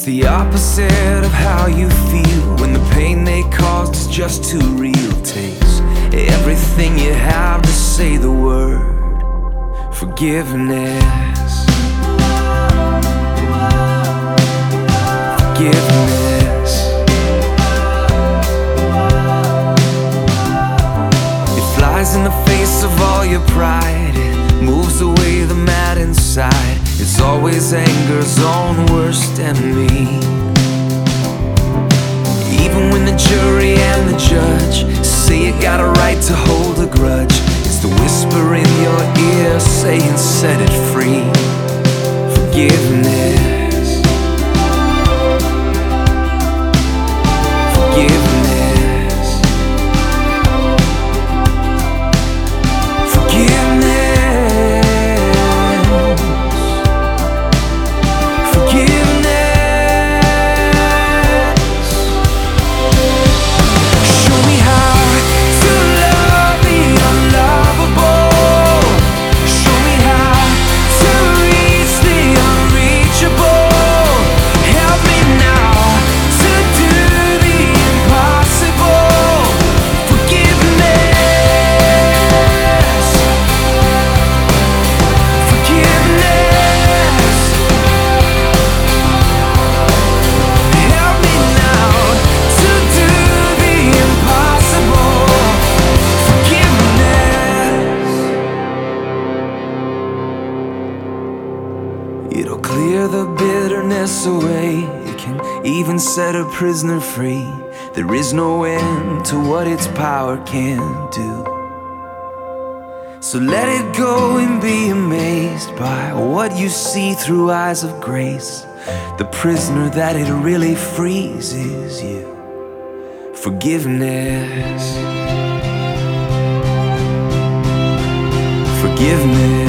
the opposite of how you feel when the pain they caused is just too real. Takes everything you have to say the word forgiveness. Forgiveness. It flies in the face of all your pride. It moves away the mad inside. It's always anger's own worst enemy. Even when the jury and the judge say you got a right to hold a grudge, it's the whisper in your ear saying set it free. Forgiveness. Forgiveness. Forgiveness. It'll clear the bitterness away. It can even set a prisoner free. There is no end to what its power can do. So let it go and be amazed by what you see through eyes of grace. The prisoner that it really frees is you. Forgiveness. Forgiveness.